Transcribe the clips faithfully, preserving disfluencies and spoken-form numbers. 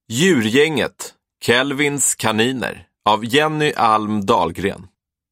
Djurgänget, Kelvins kaniner av Jenny Alm Dahlgren.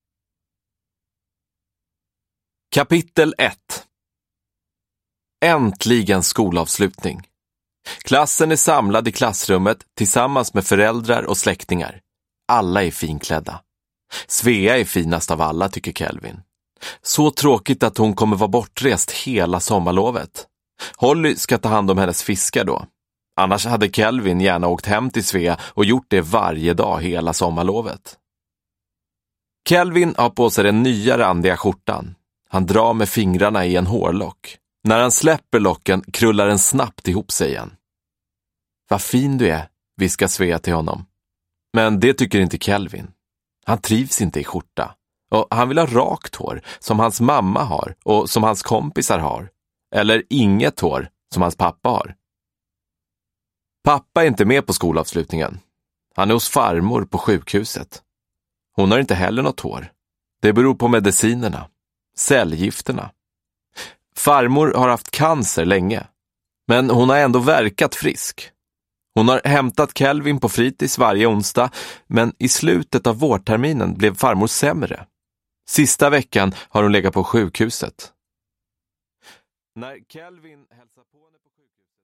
Kapitel ett. Äntligen skolavslutning. Klassen är samlad i klassrummet tillsammans med föräldrar och släktingar. Alla är finklädda. Svea är finast av alla, tycker Kelvin. Så tråkigt att hon kommer vara bortrest hela sommarlovet. Holly ska ta hand om hennes fiskar då. Annars hade Kelvin gärna åkt hem till Svea och gjort det varje dag hela sommarlovet. Kelvin har på sig den nya randiga skjortan. Han drar med fingrarna i en hårlock. När han släpper locken krullar den snabbt ihop sig igen. Vad fin du är, viskar Svea till honom. Men det tycker inte Kelvin. Han trivs inte i skjorta. Och han vill ha rakt hår, som hans mamma har och som hans kompisar har. Eller inget hår, som hans pappa har. Pappa är inte med på skolavslutningen. Han är hos farmor på sjukhuset. Hon har inte heller något hår. Det beror på medicinerna. Cellgifterna. Farmor har haft cancer länge. Men hon har ändå verkat frisk. Hon har hämtat Kelvin på fritids varje onsdag. Men i slutet av vårterminen blev farmor sämre. Sista veckan har hon legat på sjukhuset. När Kelvin hälsar på henne på sjukhuset